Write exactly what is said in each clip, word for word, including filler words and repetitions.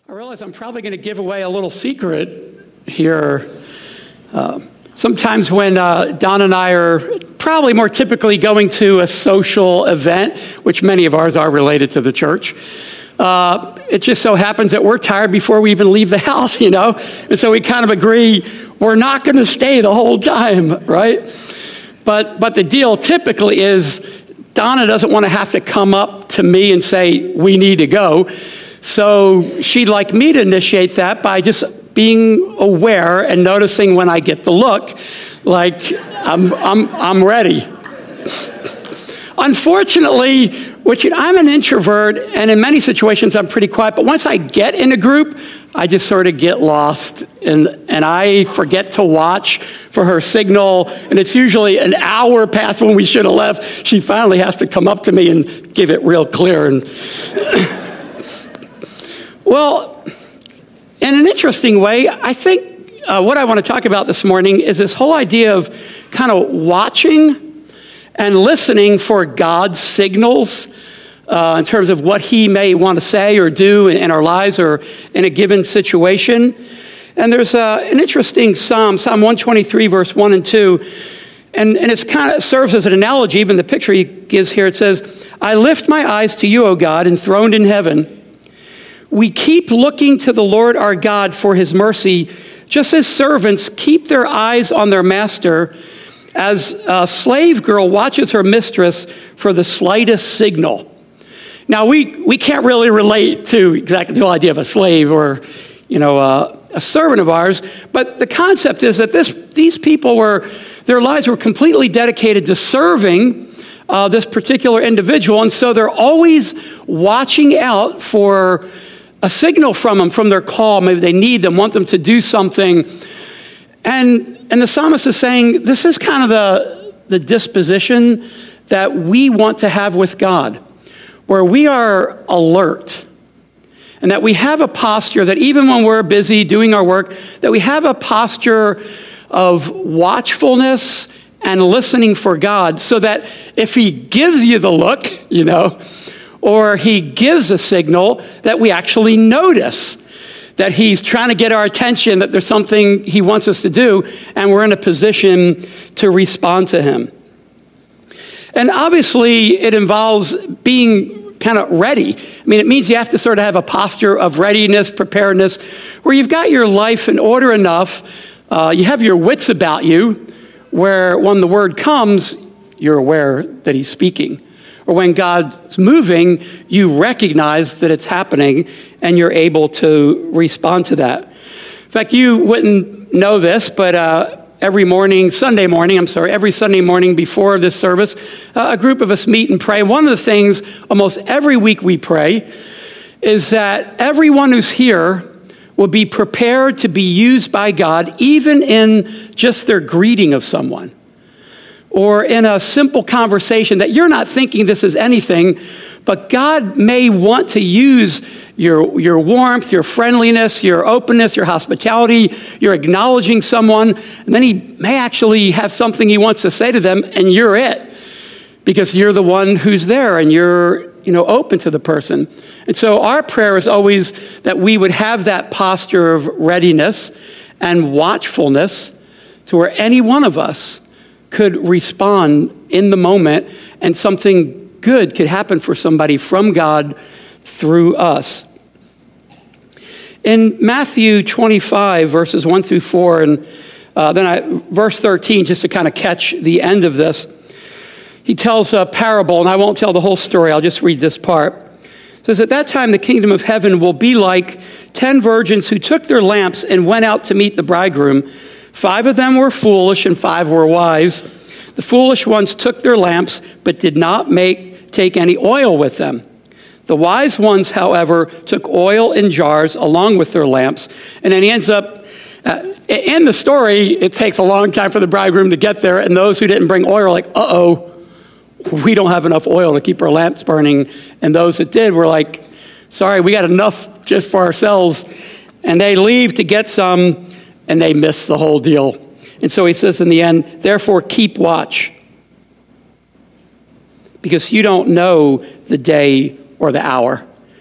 I realize I'm probably going to give away a little secret here. Uh, sometimes when uh, Don and I are probably more typically going to a social event, which many of ours are related to the church, uh, it just so happens that we're tired before we even leave the house, you know? And so we kind of agree we're not going to stay the whole time, right? But, but the deal typically is Donna doesn't want to have to come up to me and say, we need to go. So she'd like me to initiate that by just being aware and noticing when I get the look, like I'm I'm I'm ready. Unfortunately, which I'm an introvert, and in many situations I'm pretty quiet, but once I get in a group, I just sort of get lost, and, and I forget to watch for her signal, and it's usually an hour past when we should have left. She finally has to come up to me and give it real clear. And well, in an interesting way, I think uh, what I want to talk about this morning is this whole idea of kind of watching and listening for God's signals uh, in terms of what he may want to say or do in, in our lives or in a given situation. And there's uh, an interesting psalm, Psalm one twenty-three, verse one and two, and, and it kind of serves as an analogy, even the picture he gives here. It says, I lift my eyes to you, O God, enthroned in heaven. We keep looking to the Lord our God for his mercy, just as servants keep their eyes on their master, as a slave girl watches her mistress for the slightest signal. Now, we, we can't really relate to exactly the whole idea of a slave or, you know, uh, a servant of ours, but the concept is that this these people were, their lives were completely dedicated to serving uh, this particular individual, and so they're always watching out for a signal from them, from their call. Maybe they need them, want them to do something. And and the psalmist is saying this is kind of the, the disposition that we want to have with God, where we are alert and that we have a posture that even when we're busy doing our work, that we have a posture of watchfulness and listening for God, so that if he gives you the look, you know, or he gives a signal, that we actually notice that he's trying to get our attention, that there's something he wants us to do, and we're in a position to respond to him. And obviously, it involves being kind of ready. I mean, it means you have to sort of have a posture of readiness, preparedness, where you've got your life in order enough, uh, you have your wits about you, where when the word comes, you're aware that he's speaking. Or when God's moving, you recognize that it's happening and you're able to respond to that. In fact, you wouldn't know this, but uh, every morning, Sunday morning, I'm sorry, every Sunday morning before this service, uh, a group of us meet and pray. One of the things almost every week we pray is that everyone who's here will be prepared to be used by God, even in just their greeting of someone, or in a simple conversation that you're not thinking this is anything, but God may want to use your, your warmth, your friendliness, your openness, your hospitality, your acknowledging someone, and then he may actually have something he wants to say to them, and you're it, because you're the one who's there, and you're, you know, open to the person. And so our prayer is always that we would have that posture of readiness and watchfulness to where any one of us could respond in the moment, and something good could happen for somebody from God through us. In Matthew twenty-five, verses one through four, and uh, then I, verse thirteen, just to kind of catch the end of this, he tells a parable, and I won't tell the whole story, I'll just read this part. It says, at that time the kingdom of heaven will be like ten virgins who took their lamps and went out to meet the bridegroom. Five of them were foolish and five were wise. The foolish ones took their lamps, but did not make take any oil with them. The wise ones, however, took oil in jars along with their lamps. And then he ends up, uh, in the story, it takes a long time for the bridegroom to get there, and those who didn't bring oil are like, uh-oh, we don't have enough oil to keep our lamps burning. And those that did were like, sorry, we got enough just for ourselves. And they leave to get some, and they miss the whole deal. And so he says in the end, therefore keep watch, because you don't know the day or the hour.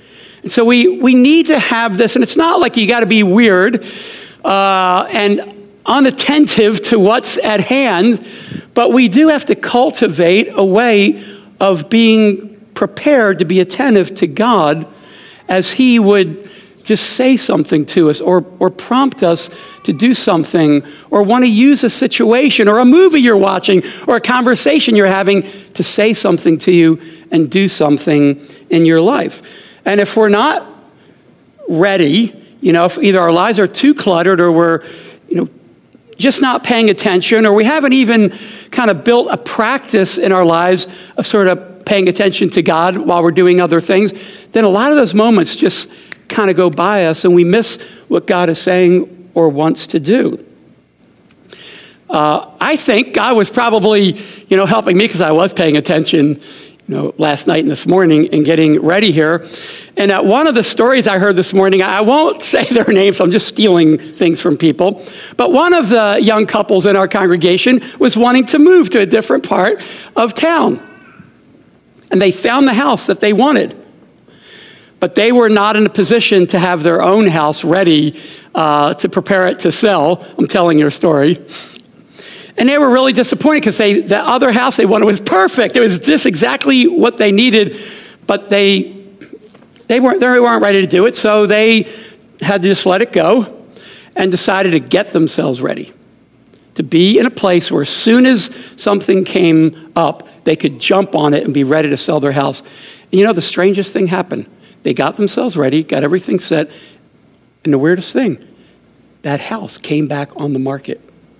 And so we, we need to have this, and it's not like you got to be weird uh, and unattentive to what's at hand, but we do have to cultivate a way of being prepared to be attentive to God as he would just say something to us or, or prompt us to do something or want to use a situation or a movie you're watching or a conversation you're having to say something to you and do something in your life. And if we're not ready, you know, if either our lives are too cluttered or we're, you know, just not paying attention, or we haven't even kind of built a practice in our lives of sort of paying attention to God while we're doing other things, then a lot of those moments just kind of go by us and we miss what God is saying or wants to do. Uh, I think God was probably, you know, helping me because I was paying attention, you know, last night and this morning and getting ready here. And uh, one of the stories I heard this morning, I won't say their names, so I'm just stealing things from people, but one of the young couples in our congregation was wanting to move to a different part of town. And they found the house that they wanted. But they were not in a position to have their own house ready uh, to prepare it to sell. I'm telling your story. And they were really disappointed because they the other house they wanted was perfect. It was just exactly what they needed, but they they weren't they weren't ready to do it. So they had to just let it go and decided to get themselves ready to be in a place where as soon as something came up, they could jump on it and be ready to sell their house. And you know, the strangest thing happened. They got themselves ready, got everything set, and the weirdest thing, that house came back on the market.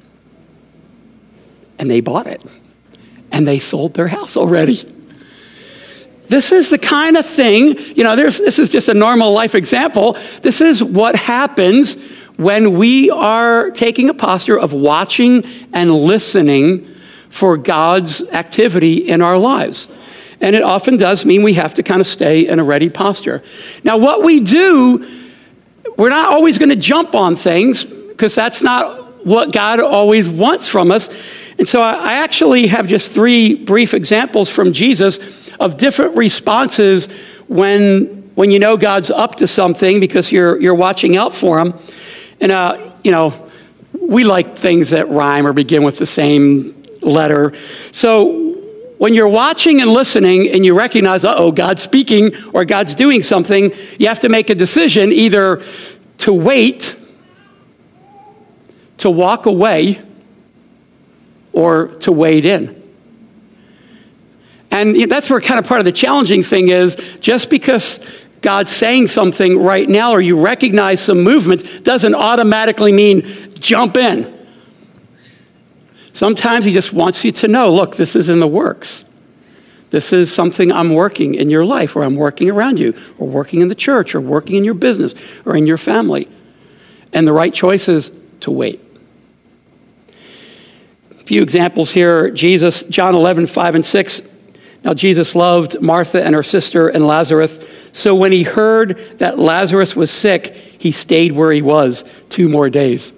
And they bought it. And they sold their house already. This is the kind of thing, you know, there's, this is just a normal life example. This is what happens when we are taking a posture of watching and listening for God's activity in our lives. And it often does mean we have to kind of stay in a ready posture. Now, what we do, we're not always going to jump on things because that's not what God always wants from us. And so I actually have just three brief examples from Jesus of different responses when when you know God's up to something because you're you're watching out for him. And, uh, you know, we like things that rhyme or begin with the same letter. So when you're watching and listening and you recognize, uh-oh, God's speaking or God's doing something, you have to make a decision either to wait, to walk away, or to wade in. And that's where kind of part of the challenging thing is, just because God's saying something right now or you recognize some movement doesn't automatically mean jump in. Sometimes he just wants you to know, look, this is in the works. This is something I'm working in your life, or I'm working around you, or working in the church, or working in your business, or in your family. And the right choice is to wait. A few examples here. Jesus, John eleven, five and six. Now Jesus loved Martha and her sister and Lazarus. So when he heard that Lazarus was sick, he stayed where he was two more days.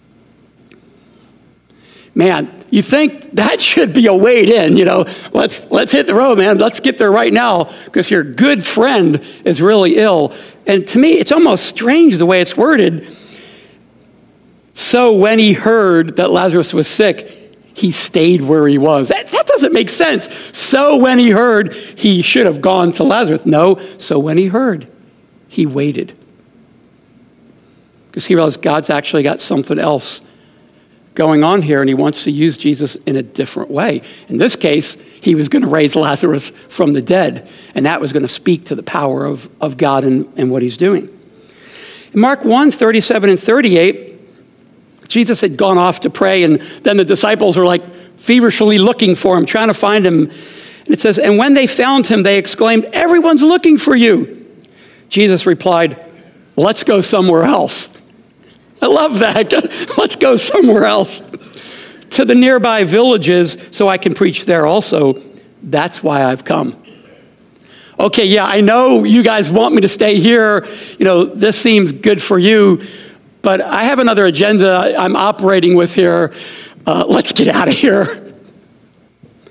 Man, you think that should be a wade in, you know, let's let's hit the road, man. Let's get there right now because your good friend is really ill. And to me, it's almost strange the way it's worded. So when he heard that Lazarus was sick, he stayed where he was. That, that doesn't make sense. So when he heard, he should have gone to Lazarus. No, so when he heard, he waited. Because he realized God's actually got something else going on here, and he wants to use Jesus in a different way. In this case, he was going to raise Lazarus from the dead, and that was going to speak to the power of, of God and, and what he's doing. In Mark one, thirty-seven and thirty-eight, Jesus had gone off to pray, and then the disciples were like feverishly looking for him, trying to find him. And it says, and when they found him, they exclaimed, everyone's looking for you. Jesus replied, let's go somewhere else. I love that. Let's go somewhere else. To the nearby villages so I can preach there also. That's why I've come. Okay, yeah, I know you guys want me to stay here. You know, this seems good for you, but I have another agenda I'm operating with here. Uh, let's get out of here.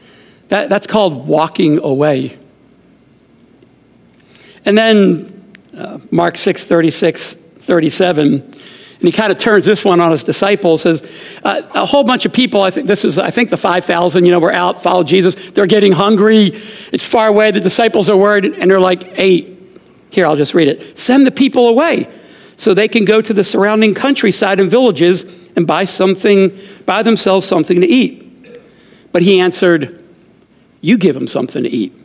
That, that's called walking away. And then uh, Mark six, thirty-six, thirty-seven. And he kind of turns this one on his disciples, says, uh, a whole bunch of people, I think this is, I think the five thousand, you know, were out, followed Jesus. They're getting hungry. It's far away. The disciples are worried. And they're like, hey, here, I'll just read it. Send the people away so they can go to the surrounding countryside and villages and buy something, buy themselves something to eat. But he answered, you give them something to eat.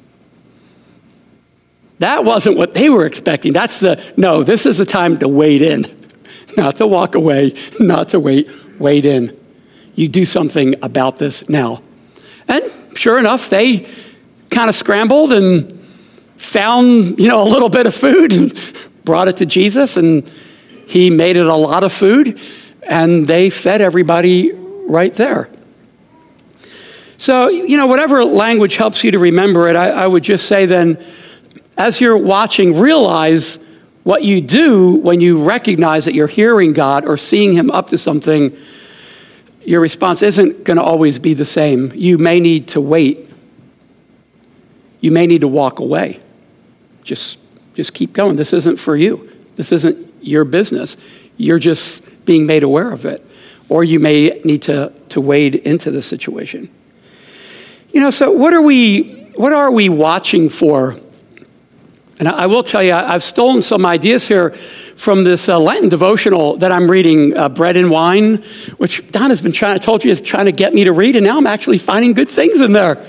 That wasn't what they were expecting. That's the, no, this is the time to wade in. Not to walk away, not to wait, wade in. You do something about this now. And sure enough, they kind of scrambled and found, you know, a little bit of food and brought it to Jesus, and he made it a lot of food, and they fed everybody right there. So, you know, whatever language helps you to remember it, I, I would just say then, as you're watching, realize what you do when you recognize that you're hearing God or seeing him up to something. Your response isn't going to always be the same. You may need to wait. You may need to walk away. Just, just keep going. This isn't for you. This isn't your business. You're just being made aware of it. Or you may need to, to wade into the situation. You know, so what are we, what are we watching for? And I will tell you, I've stolen some ideas here from this uh, Lenten devotional that I'm reading, uh, Bread and Wine, which Don has been trying, I told you, is trying to get me to read, and now I'm actually finding good things in there.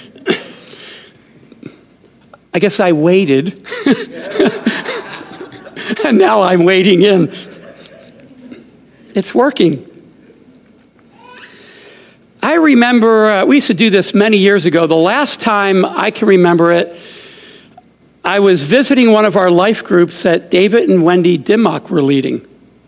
I guess I waited, and now I'm wading in. It's working. I remember, uh, we used to do this many years ago. The last time I can remember it, I was visiting one of our life groups that David and Wendy Dimmock were leading.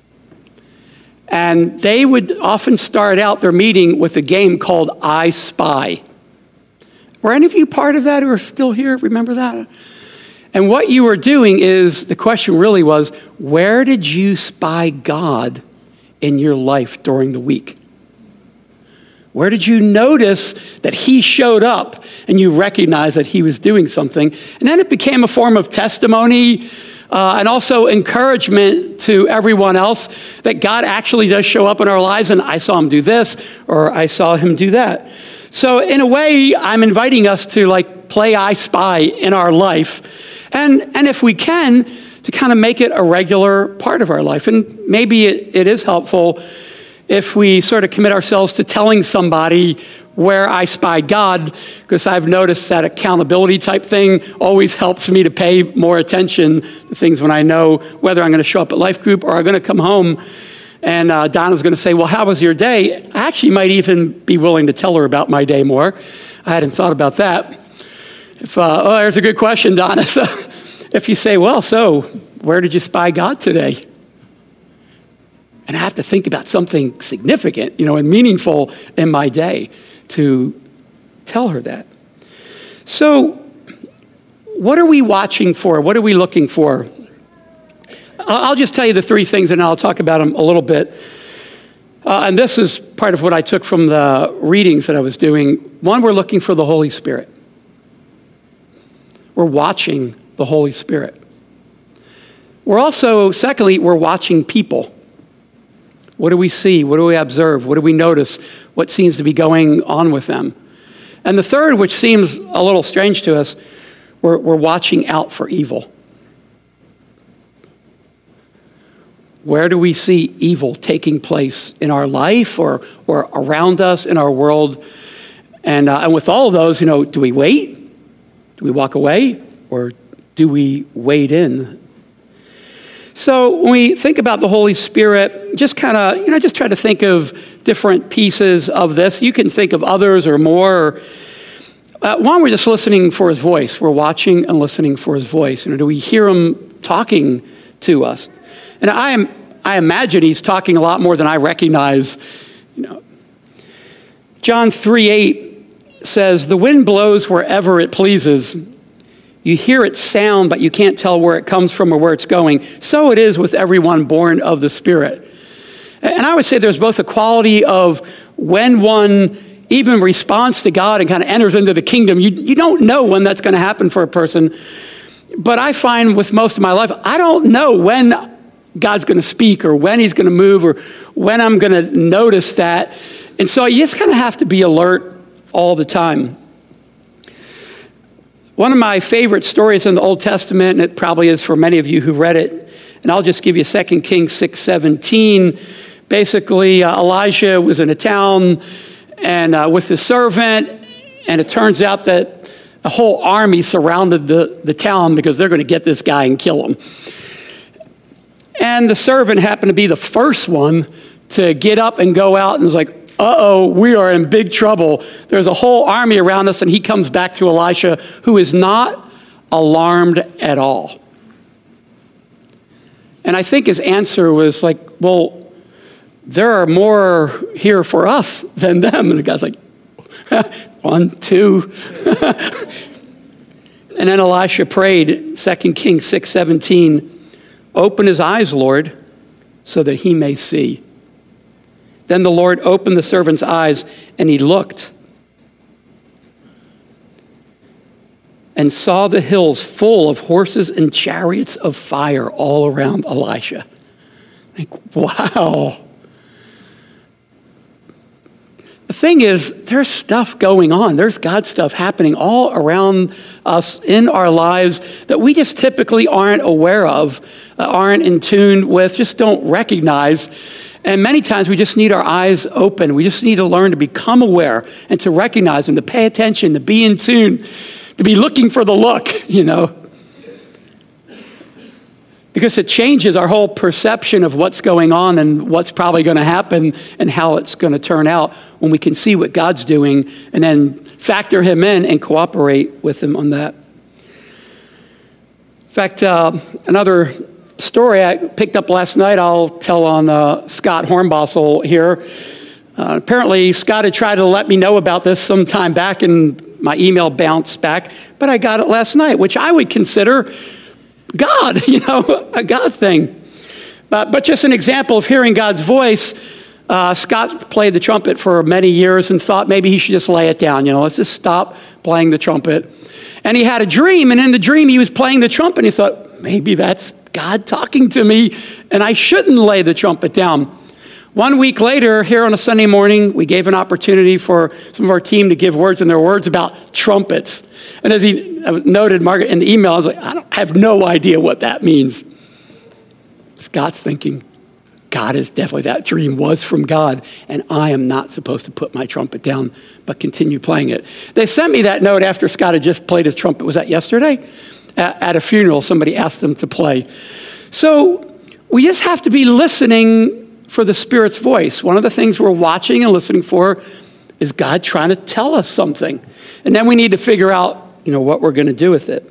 And they would often start out their meeting with a game called I Spy. Were any of you part of that who are still here? Remember that? And what you were doing is, the question really was, where did you spy God in your life during the week? Where did you notice that he showed up and you recognized that he was doing something? And then it became a form of testimony uh, and also encouragement to everyone else that God actually does show up in our lives, and I saw him do this or I saw him do that. So in a way, I'm inviting us to like play I Spy in our life, and, and if we can, to kind of make it a regular part of our life. And maybe it, it is helpful if we sort of commit ourselves to telling somebody where I spied God, because I've noticed that accountability type thing always helps me to pay more attention to things when I know whether I'm going to show up at life group or I'm going to come home and uh, Donna's going to say, well, how was your day? I actually might even be willing to tell her about my day more. I hadn't thought about that. If uh, oh, there's a good question, Donna. So if you say, well, so where did you spy God today? And I have to think about something significant, you know, and meaningful in my day to tell her that. So what are we watching for? What are we looking for? I'll just tell you the three things, and I'll talk about them a little bit. Uh, and this is part of what I took from the readings that I was doing. One, we're looking for the Holy Spirit. We're watching the Holy Spirit. We're also, secondly, we're watching people. What do we see? What do we observe? What do we notice? What seems to be going on with them? And the third, which seems a little strange to us, we're, we're watching out for evil. Where do we see evil taking place in our life or, or around us in our world? And, uh, and with all of those, you know, do we wait? Do we walk away? Or do we wade in? So when we think about the Holy Spirit, just kind of, you know, just try to think of different pieces of this. You can think of others or more. Uh, one, we're just listening for his voice. We're watching and listening for his voice. You know, do we hear him talking to us? And I am, I imagine he's talking a lot more than I recognize. You know, John three eight says, "The wind blows wherever it pleases. You hear its sound, but you can't tell where it comes from or where it's going. So it is with everyone born of the Spirit." And I would say there's both a quality of when one even responds to God and kind of enters into the kingdom. You, you don't know when that's going to happen for a person. But I find with most of my life, I don't know when God's going to speak or when he's going to move or when I'm going to notice that. And so you just kind of have to be alert all the time. One of my favorite stories in the Old Testament, and it probably is for many of you who read it, and I'll just give you Second Kings six seventeen. Basically, uh, Elijah was in a town and uh, with his servant, and it turns out that a whole army surrounded the, the town because they're going to get this guy and kill him. And the servant happened to be the first one to get up and go out and was like, uh-oh, we are in big trouble. There's a whole army around us, and he comes back to Elisha, who is not alarmed at all. And I think his answer was like, well, there are more here for us than them. And the guy's like, one, two. And then Elisha prayed, Second Kings six seventeen, open his eyes, Lord, so that he may see. Then the Lord opened the servant's eyes, and he looked and saw the hills full of horses and chariots of fire all around Elisha. Like, wow. The thing is, there's stuff going on. There's God stuff happening all around us in our lives that we just typically aren't aware of, uh, aren't in tune with, just don't recognize. And many times we just need our eyes open. We just need to learn to become aware and to recognize them, to pay attention, to be in tune, to be looking for the look, you know. Because it changes our whole perception of what's going on and what's probably going to happen and how it's going to turn out when we can see what God's doing and then factor him in and cooperate with him on that. In fact, uh, another story I picked up last night, I'll tell on uh, Scott Hornbostel here. Uh, apparently, Scott had tried to let me know about this some time back and my email bounced back, but I got it last night, which I would consider God, you know, a God thing. But, but just an example of hearing God's voice, uh, Scott played the trumpet for many years and thought maybe he should just lay it down, you know, let's just stop playing the trumpet. And he had a dream, and in the dream he was playing the trumpet, and he thought, maybe that's God talking to me, and I shouldn't lay the trumpet down. One week later, here on a Sunday morning, we gave an opportunity for some of our team to give words, and there were words about trumpets. And as he noted, Margaret, in the email, I was like, I, don't, I have no idea what that means. Scott's thinking, God is definitely, that dream was from God, and I am not supposed to put my trumpet down, but continue playing it. They sent me that note after Scott had just played his trumpet. Was that yesterday? At, at a funeral, somebody asked him to play. So we just have to be listening for the Spirit's voice. One of the things we're watching and listening for is God trying to tell us something. And then we need to figure out, you know, what we're going to do with it.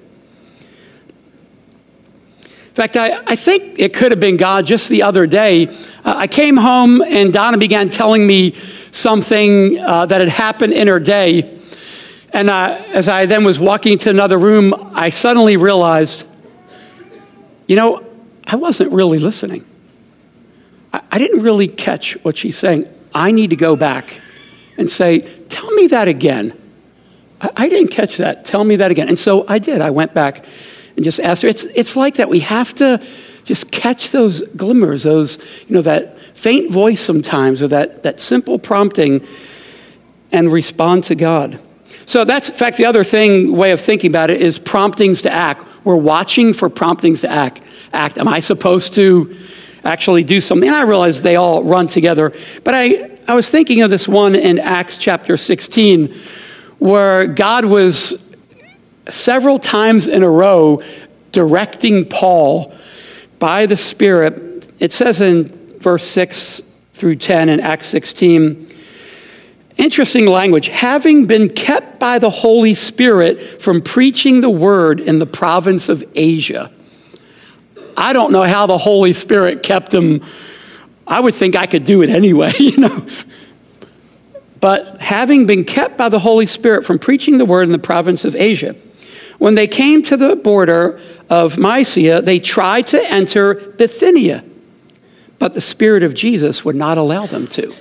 In fact, I, I think it could have been God just the other day. Uh, I came home and Donna began telling me something uh, that had happened in her day. And uh, as I then was walking to another room, I suddenly realized, you know, I wasn't really listening. I, I didn't really catch what she's saying. I need to go back and say, tell me that again. I, I didn't catch that. Tell me that again. And so I did. I went back and just asked her. It's it's like that. We have to just catch those glimmers, those, you know, that faint voice sometimes, or that, that simple prompting, and respond to God. So that's, in fact, the other thing, way of thinking about it is promptings to act. We're watching for promptings to act. Act. Am I supposed to actually do something? And I realize they all run together. But I, I was thinking of this one in Acts chapter sixteen, where God was several times in a row directing Paul by the Spirit. It says in verse six through ten in Acts sixteen, interesting language, having been kept by the Holy Spirit from preaching the word in the province of Asia. I don't know how the Holy Spirit kept him. I would think I could do it anyway, you know. But having been kept by the Holy Spirit from preaching the word in the province of Asia, when they came to the border of Mysia, they tried to enter Bithynia, but the Spirit of Jesus would not allow them to.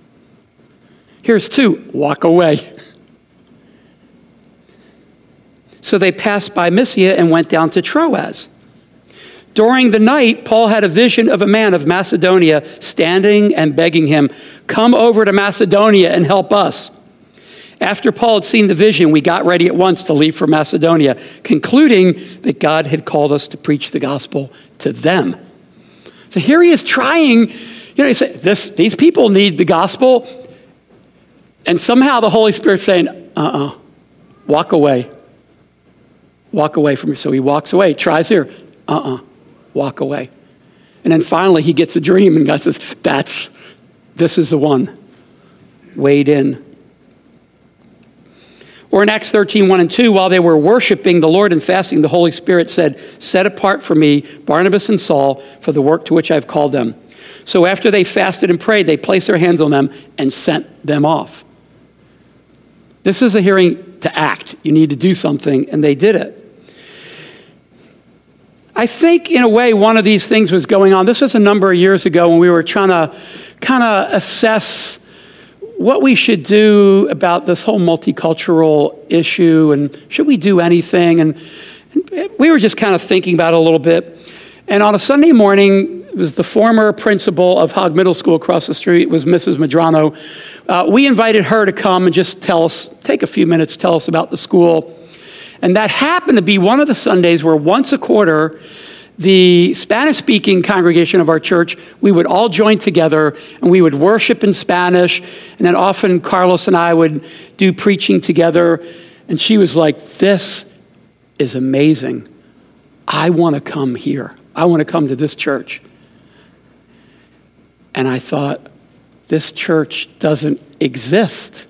Here's two, walk away. So they passed by Mysia and went down to Troas. During the night, Paul had a vision of a man of Macedonia standing and begging him, "Come over to Macedonia and help us." After Paul had seen the vision, we got ready at once to leave for Macedonia, concluding that God had called us to preach the gospel to them. So here he is trying, you know, he said, this, these people need the gospel. And somehow the Holy Spirit's saying, uh-uh, walk away. Walk away from me. So he walks away, tries here, uh-uh, walk away. And then finally he gets a dream and God says, that's, this is the one. Wade in. Or in Acts thirteen, one and two, while they were worshiping the Lord and fasting, the Holy Spirit said, "Set apart for me Barnabas and Saul for the work to which I've called them." So after they fasted and prayed, they placed their hands on them and sent them off. This is a hearing to act. You need to do something, and they did it. I think, in a way, one of these things was going on. This was a number of years ago when we were trying to kind of assess what we should do about this whole multicultural issue, and should we do anything? And, and we were just kind of thinking about it a little bit. And on a Sunday morning, it was the former principal of Hogg Middle School across the street, was Missus Medrano. Uh, we invited her to come and just tell us, take a few minutes, tell us about the school. And that happened to be one of the Sundays where once a quarter, the Spanish-speaking congregation of our church, we would all join together and we would worship in Spanish. And then often Carlos and I would do preaching together. And she was like, "This is amazing. I want to come here. I want to come to this church." And I thought, this church doesn't exist.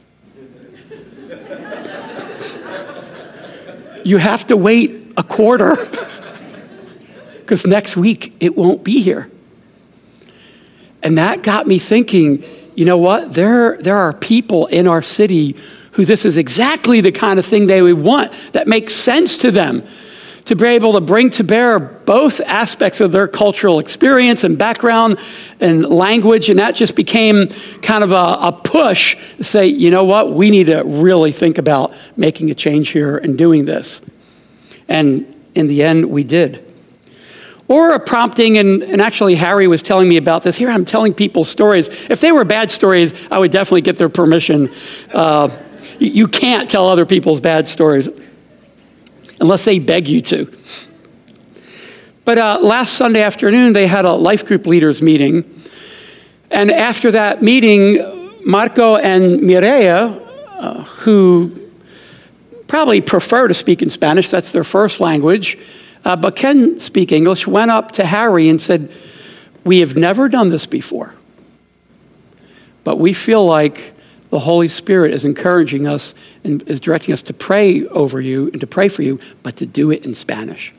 You have to wait a quarter. Because next week, it won't be here. And that got me thinking, you know what? There, there are people in our city who this is exactly the kind of thing they would want, that makes sense to them, to be able to bring to bear both aspects of their cultural experience and background and language. And that just became kind of a, a push to say, you know what? We need to really think about making a change here and doing this. And in the end, we did. Or a prompting, and, and actually Harry was telling me about this. Here I'm telling people stories. If they were bad stories, I would definitely get their permission. Uh, you, you can't tell other people's bad stories unless they beg you to. But uh, last Sunday afternoon, they had a life group leaders meeting. And after that meeting, Marco and Mireia, uh, who probably prefer to speak in Spanish, that's their first language, Uh, but can speak English, went up to Harry and said, "We have never done this before, but we feel like the Holy Spirit is encouraging us and is directing us to pray over you and to pray for you, but to do it in Spanish."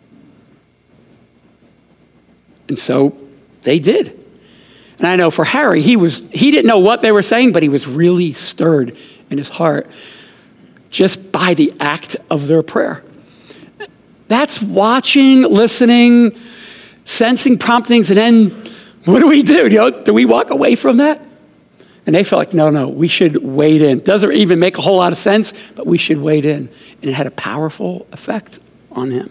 And so they did. And I know for Harry, he was he didn't know what they were saying, but he was really stirred in his heart just by the act of their prayer. That's watching, listening, sensing promptings, and then what do we do? You know, do we walk away from that? And they felt like, no, no, we should wade in. Doesn't even make a whole lot of sense, but we should wade in. And it had a powerful effect on him.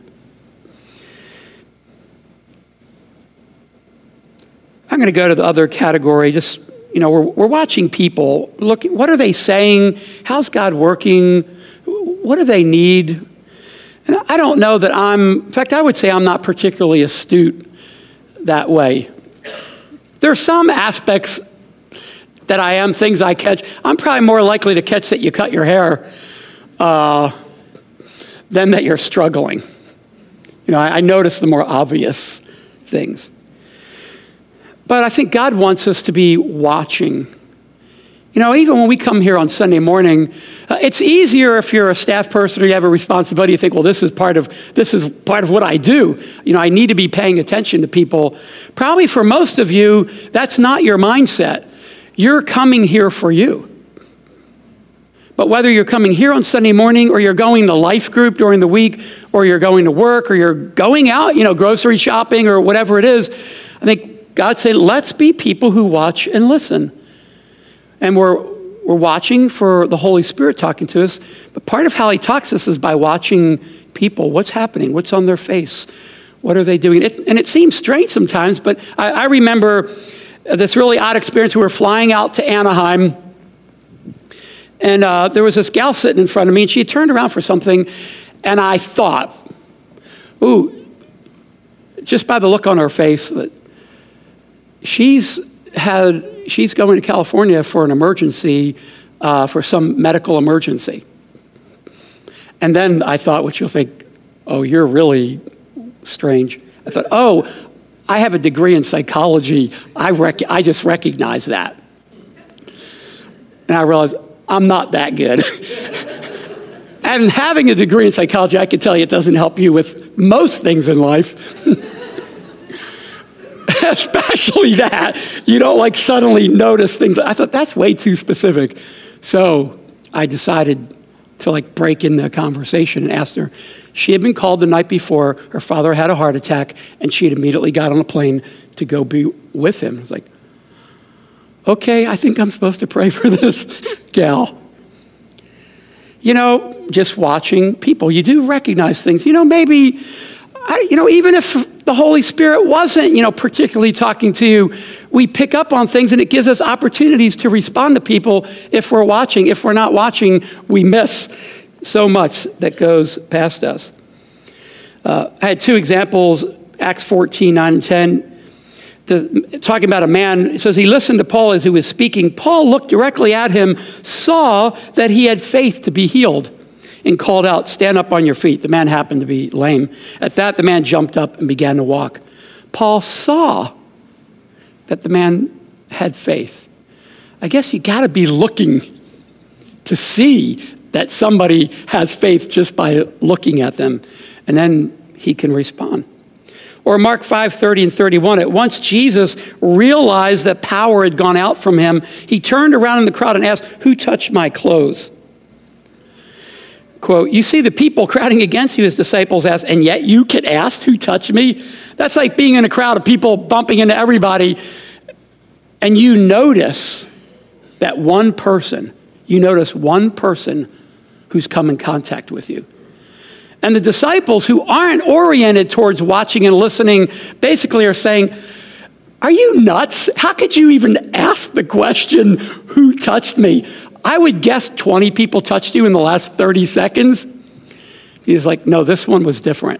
I'm going to go to the other category. Just, you know, we're, we're watching people. Look, what are they saying? How's God working? What do they need? And I don't know that I'm, in fact, I would say I'm not particularly astute that way. There are some aspects that I am, things I catch. I'm probably more likely to catch that you cut your hair uh, than that you're struggling. You know, I, I notice the more obvious things. But I think God wants us to be watching. You know, even when we come here on Sunday morning, uh, it's easier if you're a staff person or you have a responsibility. You think, well, this is part of this is part of what I do. You know, I need to be paying attention to people. Probably for most of you, that's not your mindset. You're coming here for you. But whether you're coming here on Sunday morning or you're going to life group during the week or you're going to work or you're going out, you know, grocery shopping or whatever it is, I think God said, let's be people who watch and listen. And we're we're watching for the Holy Spirit talking to us, but part of how he talks to us is by watching people. What's happening? What's on their face? What are they doing? It, and it seems strange sometimes, but I, I remember this really odd experience. We were flying out to Anaheim, and uh, there was this gal sitting in front of me, and she had turned around for something, and I thought, ooh, just by the look on her face, that she's had, she's going to California for an emergency, uh, for some medical emergency. And then I thought, what you'll think, oh, you're really strange. I thought, oh, I have a degree in psychology. I rec- I just recognize that. And I realized I'm not that good. And having a degree in psychology, I can tell you it doesn't help you with most things in life. Especially that. You don't like suddenly notice things. I thought that's way too specific. So I decided to like break in the conversation and asked her. She had been called the night before. Her father had a heart attack, and she had immediately got on a plane to go be with him. I was like, okay, I think I'm supposed to pray for this gal. You know, just watching people, you do recognize things. You know, maybe, I, you know, even if the Holy Spirit wasn't, you know, particularly talking to you, we pick up on things, and it gives us opportunities to respond to people if we're watching. If we're not watching, we miss so much that goes past us. Uh, I had two examples, Acts fourteen, nine and ten. The, talking about a man, it says he listened to Paul as he was speaking. Paul looked directly at him, saw that he had faith to be healed, and called out, "Stand up on your feet." The man happened to be lame. At that, the man jumped up and began to walk. Paul saw that the man had faith. I guess you got to be looking to see that somebody has faith just by looking at them, and then he can respond. Or Mark five, thirty and thirty-one, at once Jesus realized that power had gone out from him. He turned around in the crowd and asked, "Who touched my clothes?" Quote, "You see the people crowding against you," his disciples asked, "and yet you can ask, 'Who touched me?'" That's like being in a crowd of people bumping into everybody, and you notice that one person, you notice one person who's come in contact with you. And the disciples who aren't oriented towards watching and listening basically are saying, "Are you nuts? How could you even ask the question, 'Who touched me?' I would guess twenty people touched you in the last thirty seconds. He's like, "No, this one was different.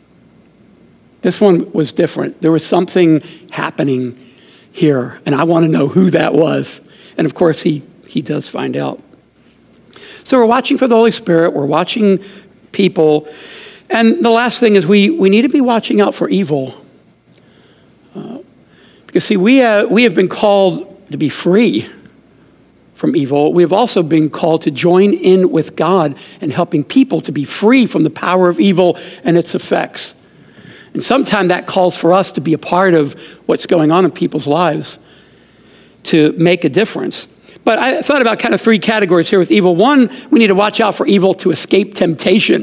This one was different. There was something happening here, and I want to know who that was." And of course, he, he does find out. So we're watching for the Holy Spirit. We're watching people. And the last thing is we, we need to be watching out for evil. Uh, because see, we, uh, we have been called to be free from evil. We have also been called to join in with God in helping people to be free from the power of evil and its effects. And sometimes that calls for us to be a part of what's going on in people's lives to make a difference. But I thought about kind of three categories here with evil. One, we need to watch out for evil to escape temptation.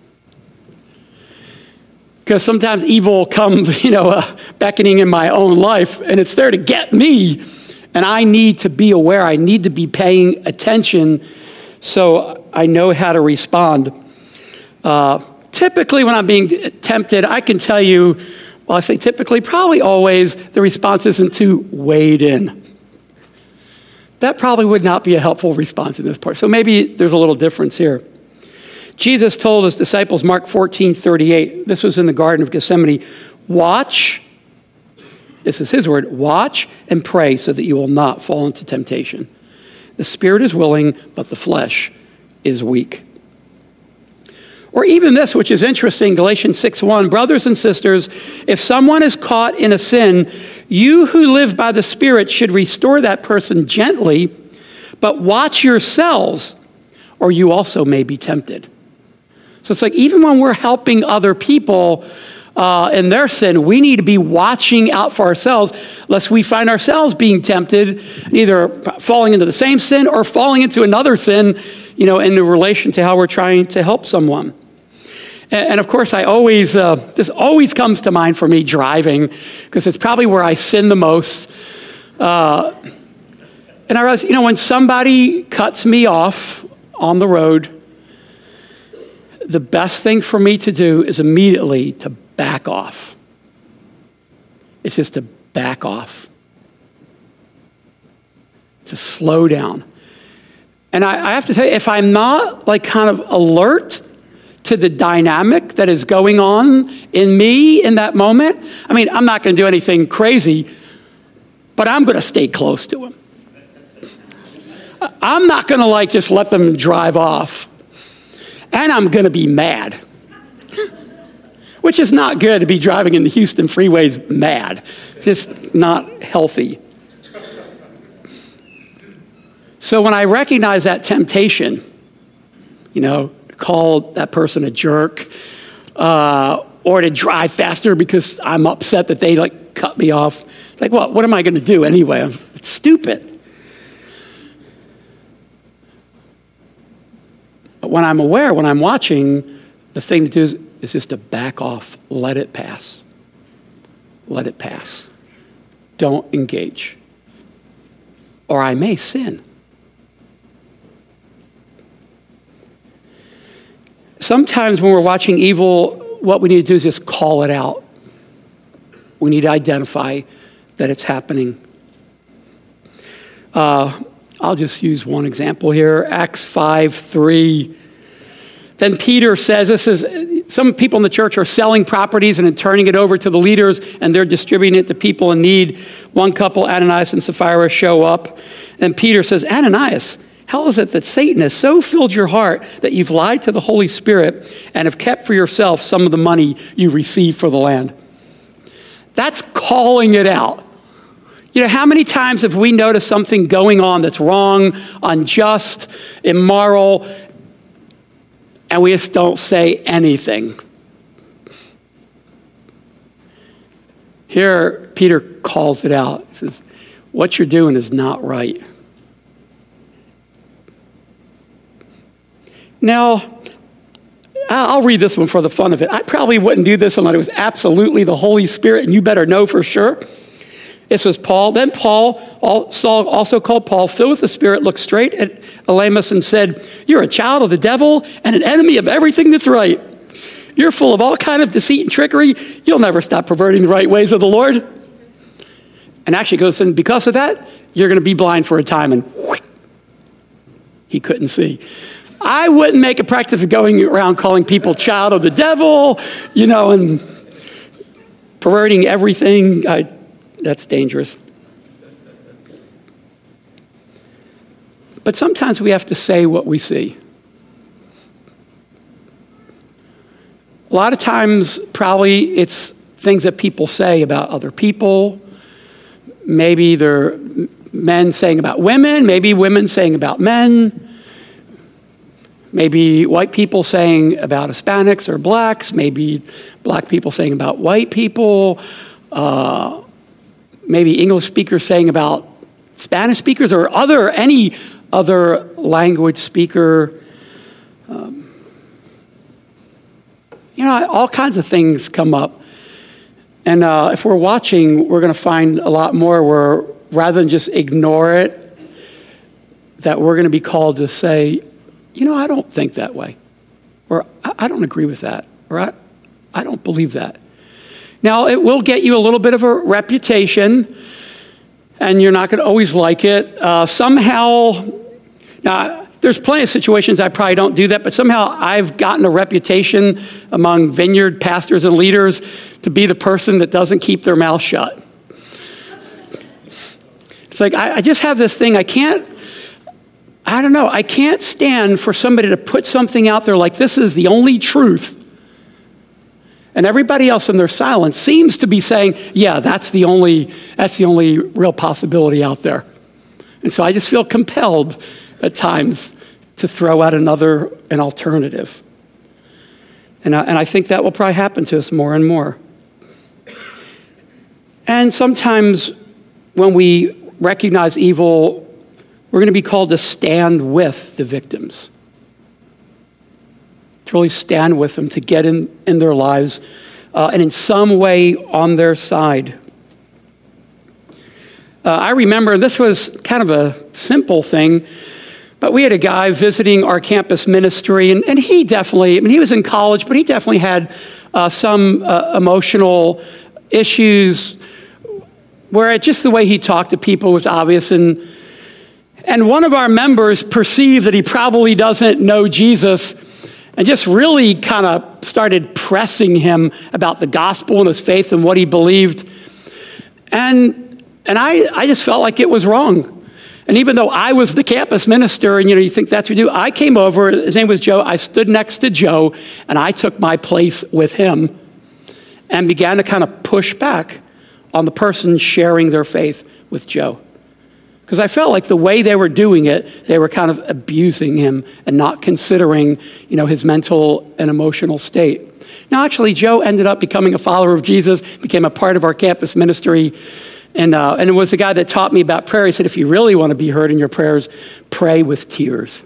Because sometimes evil comes, you know, uh, beckoning in my own life, and it's there to get me. And I need to be aware. I need to be paying attention so I know how to respond. Uh, typically, when I'm being tempted, I can tell you, well, I say typically, probably always, the response isn't to wade in. That probably would not be a helpful response in this part. So maybe there's a little difference here. Jesus told his disciples, Mark fourteen, thirty-eight, this was in the Garden of Gethsemane, watch, this is his word, watch and pray so that you will not fall into temptation. The spirit is willing, but the flesh is weak. Or even this, which is interesting, Galatians six one, brothers and sisters, if someone is caught in a sin, you who live by the Spirit should restore that person gently, but watch yourselves, or you also may be tempted. So it's like even when we're helping other people uh, in their sin, we need to be watching out for ourselves, lest we find ourselves being tempted, either falling into the same sin or falling into another sin, you know, in relation to how we're trying to help someone. And of course, I always, uh, this always comes to mind for me driving, because it's probably where I sin the most. Uh, And I realized, you know, when somebody cuts me off on the road, the best thing for me to do is immediately to back off. It's just to back off. To slow down. And I, I have to tell you, if I'm not like kind of alert to the dynamic that is going on in me in that moment, I mean, I'm not going to do anything crazy, but I'm going to stay close to him. I'm not going to like just let them drive off. And I'm going to be mad. Which is not good to be driving in the Houston freeways mad. Just not healthy. So when I recognize that temptation, you know, to call that person a jerk, uh, or to drive faster because I'm upset that they like cut me off. It's like, well, what am I going to do anyway? It's stupid. But when I'm aware, when I'm watching, the thing to do is, is just to back off. Let it pass. Let it pass. Don't engage. Or I may sin. Sometimes when we're watching evil, what we need to do is just call it out. We need to identify that it's happening. Uh, I'll just use one example here. Acts five three. Then Peter says, this is, some people in the church are selling properties and then turning it over to the leaders, and they're distributing it to people in need. One couple, Ananias and Sapphira, show up. And Peter says, Ananias, how is it that Satan has so filled your heart that you've lied to the Holy Spirit and have kept for yourself some of the money you received for the land? That's calling it out. You know, how many times have we noticed something going on that's wrong, unjust, immoral, and we just don't say anything? Here, Peter calls it out. He says, what you're doing is not right. Now, I'll read this one for the fun of it. I probably wouldn't do this unless it was absolutely the Holy Spirit, and you better know for sure. This was Paul. Then Paul, Saul also called Paul, filled with the Spirit, looked straight at Elymas and said, you're a child of the devil and an enemy of everything that's right. You're full of all kind of deceit and trickery. You'll never stop perverting the right ways of the Lord. And actually goes, and because of that, you're going to be blind for a time. And whoosh, he couldn't see. I wouldn't make a practice of going around calling people child of the devil, you know, and perverting everything. I, that's dangerous. But sometimes we have to say what we see. A lot of times, probably it's things that people say about other people. Maybe they're men saying about women, maybe women saying about men. Maybe white people saying about Hispanics or blacks. Maybe black people saying about white people. Uh, maybe English speakers saying about Spanish speakers or other any other language speaker. Um, you know, all kinds of things come up. And uh, if we're watching, we're going to find a lot more where rather than just ignore it, that we're going to be called to say, you know, I don't think that way. Or I, I don't agree with that. Or I, I don't believe that. Now, it will get you a little bit of a reputation, and you're not going to always like it. Uh, somehow, now, there's plenty of situations I probably don't do that, but somehow I've gotten a reputation among vineyard pastors and leaders to be the person that doesn't keep their mouth shut. It's like, I, I just have this thing, I can't, I don't know, I can't stand for somebody to put something out there like this is the only truth. And everybody else in their silence seems to be saying, yeah, that's the only, that's the only real possibility out there. And so I just feel compelled at times to throw out another, an alternative. And I, and I think that will probably happen to us more and more. And sometimes when we recognize evil, we're going to be called to stand with the victims. To really stand with them, to get in, in their lives, uh, and in some way on their side. Uh, I remember this was kind of a simple thing, but we had a guy visiting our campus ministry, and, and he definitely, I mean, he was in college, but he definitely had uh, some uh, emotional issues where it, just the way he talked to people was obvious. And, and one of our members perceived that he probably doesn't know Jesus and just really kind of started pressing him about the gospel and his faith and what he believed. And, and I, I just felt like it was wrong. And even though I was the campus minister, and you know, you think that's what you do, I came over, his name was Joe, I stood next to Joe, and I took my place with him and began to kind of push back on the person sharing their faith with Joe. Because I felt like the way they were doing it, they were kind of abusing him and not considering, you know, his mental and emotional state. Now, actually, Joe ended up becoming a follower of Jesus, became a part of our campus ministry, and uh, and it was the guy that taught me about prayer. He said, if you really want to be heard in your prayers, pray with tears.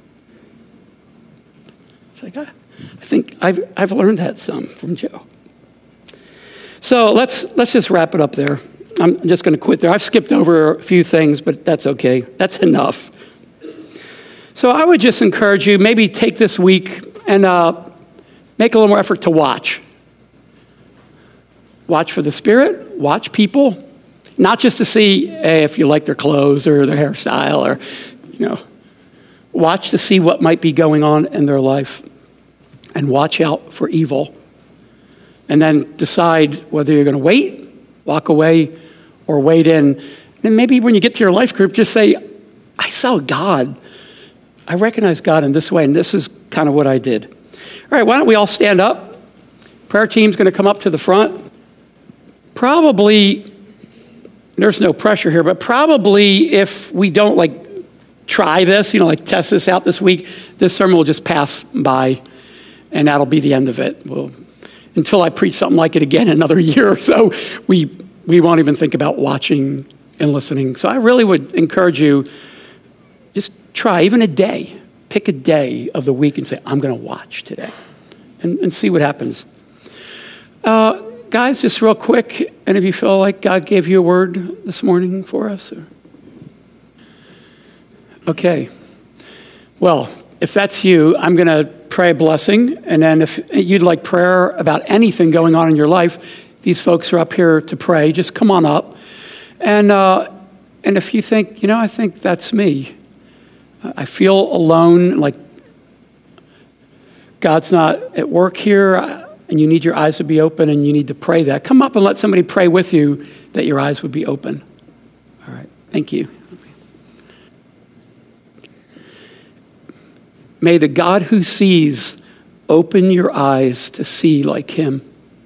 It's like, I, I think I've I've learned that some from Joe. So let's let's just wrap it up there. I'm just going to quit there. I've skipped over a few things, but that's okay. That's enough. So I would just encourage you, maybe take this week and uh, make a little more effort to watch. Watch for the Spirit. Watch people. Not just to see hey, if you like their clothes or their hairstyle, or, you know, watch to see what might be going on in their life, and watch out for evil. And then decide whether you're going to wait, walk away, or wait in. And maybe when you get to your life group, just say, I saw God. I recognize God in this way, and this is kind of what I did. All right, why don't we all stand up? Prayer team's going to come up to the front. Probably, there's no pressure here, but probably if we don't like try this, you know, like test this out this week, this sermon will just pass by, and that'll be the end of it. We'll Until I preach something like it again in another year or so, we we won't even think about watching and listening. So I really would encourage you, just try, even a day. Pick a day of the week and say, I'm going to watch today, and, and see what happens. Uh, guys, just real quick, any of you feel like God gave you a word this morning for us? Or? Okay. Well, if that's you, I'm going to pray a blessing, and then if you'd like prayer about anything going on in your life, these folks are up here to pray. Just come on up. And uh, and if you think, you know, I think that's me. I feel alone, like God's not at work here, and you need your eyes to be open, and you need to pray that. Come up and let somebody pray with you that your eyes would be open. All right. Thank you. May the God who sees open your eyes to see like him.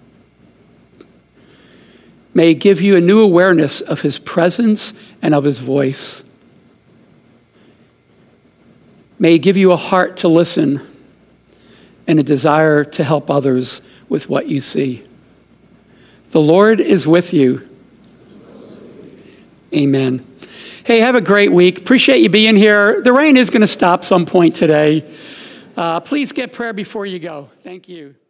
May he give you a new awareness of his presence and of his voice. May he give you a heart to listen and a desire to help others with what you see. The Lord is with you. Amen. Hey, have a great week. Appreciate you being here. The rain is going to stop some point today. Uh, please get prayer before you go. Thank you.